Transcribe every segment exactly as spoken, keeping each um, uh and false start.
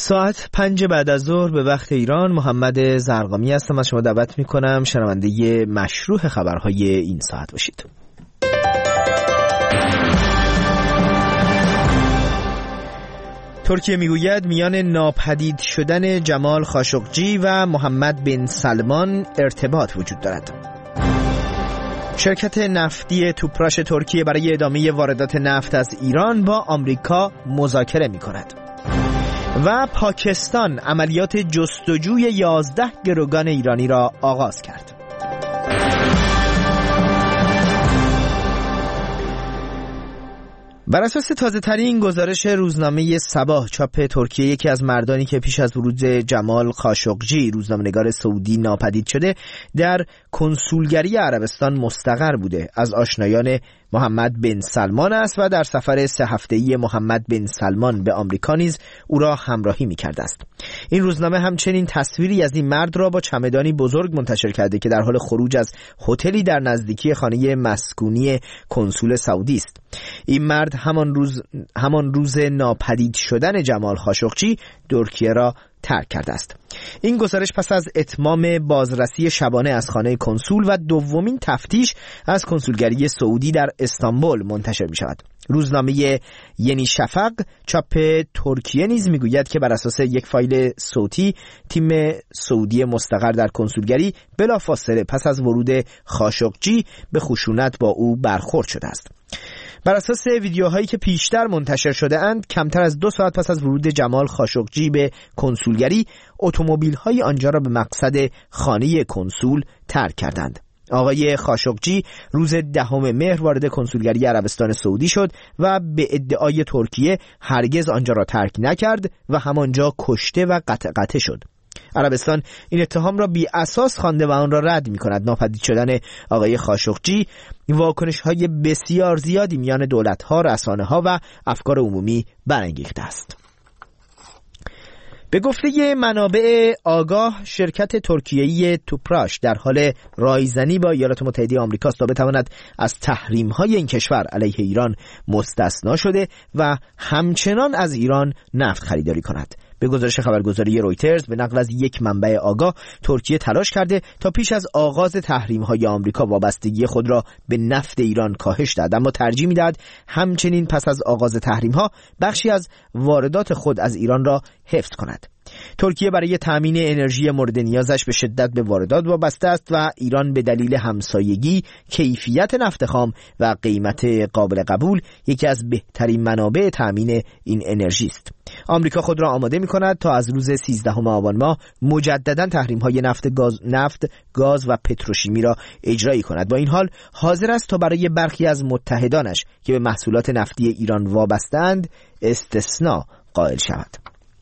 ساعت پنج بعد از ظهر به وقت ایران. محمد زرقامی هستم، از شما دعوت میکنم شنونده مشروع خبرهای این ساعت باشید. ترکیه میگوید میان ناپدید شدن جمال خاشقجی و محمد بن سلمان ارتباط وجود دارد. شرکت نفتی توپراش ترکیه برای ادامه واردات نفت از ایران با آمریکا مذاکره میکند. و پاکستان عملیات جستجوی یازده گروگان ایرانی را آغاز کرد. بر اساس تازه ترین گزارش روزنامه صباح چاپ ترکیه، یکی از مردانی که پیش از ورود جمال خاشقجی روزنامه‌نگار سعودی ناپدید شده در کنسولگری عربستان مستقر بوده. از آشنایان محمد بن سلمان است و در سفر سه هفته‌ای محمد بن سلمان به آمریکا نیز او را همراهی می‌کرده است. این روزنامه همچنین تصویری از این مرد را با چمدانی بزرگ منتشر کرده که در حال خروج از هتلی در نزدیکی خانه مسکونی کنسول سعودی است. این مرد همان روز همان روز ناپدید شدن جمال خاشقجی ترکیه را ترک کرده است. این گزارش پس از اتمام بازرسی شبانه از خانه کنسول و دومین تفتیش از کنسولگری سعودی در استانبول منتشر می شود. روزنامه یعنی شفق چاپ ترکیه نیز می گوید که بر اساس یک فایل صوتی تیم سعودی مستقر در کنسولگری بلافاصله پس از ورود خاشقجی به خشونت با او برخورد شده است. بر اساس ویدیوهایی که پیشتر منتشر شده اند، کمتر از دو ساعت پس از ورود جمال خاشقجی به کنسولگری، اتومبیل‌های آنجا را به مقصد خانه کنسول ترک کردند. آقای خاشقجی روز دهم مهر وارد کنسولگری عربستان سعودی شد و به ادعای ترکیه هرگز آنجا را ترک نکرد و همانجا کشته و قطع قطع شد. عربستان این اتهام را بی اساس خوانده و آن را رد می کند. ناپدید شدن آقای خاشقجی واکنش های بسیار زیادی میان دولت ها، رسانه ها و افکار عمومی برانگیخته است. به گفته منابع آگاه، شرکت ترکیه‌ای توپراش در حال رایزنی با ایالات متحده آمریکا است تا بتواند از تحریم‌های این کشور علیه ایران مستثنا شده و همچنان از ایران نفت خریداری کند. به گزارش خبرگزاری رویترز به نقل از یک منبع آگاه، ترکیه تلاش کرده تا پیش از آغاز تحریم‌های آمریکا وابستگی خود را به نفت ایران کاهش دهد، اما ترجیح می‌دهد همچنین پس از آغاز تحریم‌ها بخشی از واردات خود از ایران را حفظ کند. ترکیه برای تامین انرژی مورد نیازش به شدت به واردات وابسته است و ایران به دلیل همسایگی، کیفیت نفت خام و قیمت قابل قبول یکی از بهترین منابع تامین این انرژی است. آمریکا خود را آماده می‌کند تا از روز سیزدهم آبان ماه مجددا تحریم‌های نفت گاز، نفت، گاز و پتروشیمی را اجرایی کند. با این حال حاضر است تا برای برخی از متحدانش که به محصولات نفتی ایران وابسته‌اند استثناء قائل شود.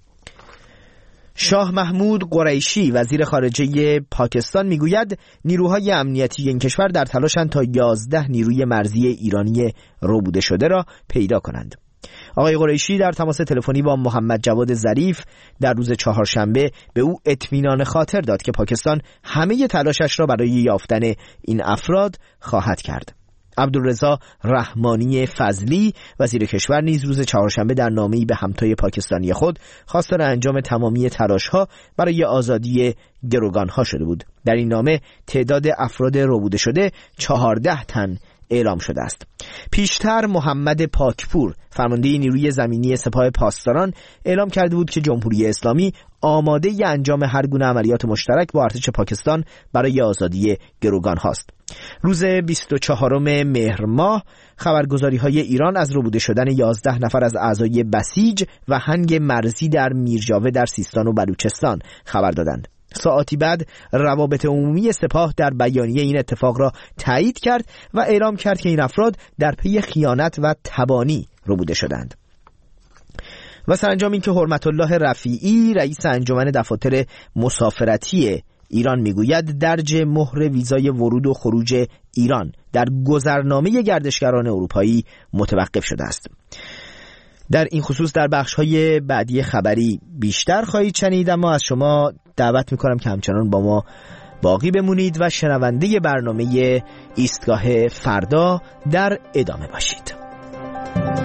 شاه محمود قریشی وزیر خارجه پاکستان میگوید نیروهای امنیتی این کشور در تلاشند تا یازده نیروی مرزی ایرانی ربوده شده را پیدا کنند. آقای قریشی در تماس تلفنی با محمد جواد ظریف در روز چهارشنبه به او اطمینان خاطر داد که پاکستان همه تلاشش را برای یافتن این افراد خواهد کرد. عبدالرضا رحمانی فضلی وزیر کشور نیز روز چهارشنبه در نامه‌ای به همتای پاکستانی خود خواستار انجام تمامی تلاش‌ها برای آزادی گروگان‌ها شده بود. در این نامه تعداد افراد ربوده شده چهارده تن اعلام شده است. پیشتر محمد پاکپور فرمانده نیروی زمینی سپاه پاسداران اعلام کرده بود که جمهوری اسلامی آماده ی انجام هر گونه عملیات مشترک با ارتش پاکستان برای آزادی گروگان هاست. روز بیست و چهارم مهر ماه خبرگزاری‌های ایران از ربوده شدن یازده نفر از اعضای بسیج و هنگ مرزی در میرجاوه در سیستان و بلوچستان خبر دادند. ساعتی بعد روابط عمومی سپاه در بیانیه این اتفاق را تایید کرد و اعلام کرد که این افراد در پی خیانت و تبانی ربوده شدند. و سرانجام این که حرمت الله رفیعی رئیس انجمن دفاتر مسافرتی ایران میگوید درج مهر ویزای ورود و خروج ایران در گذرنامه گردشگران اروپایی متوقف شده است. در این خصوص در بخش‌های بعدی خبری بیشتر خواهید شنید، اما از شما دعوت می‌کنم که همچنان با ما باقی بمونید و شنونده برنامه ایستگاه فردا در ادامه باشید.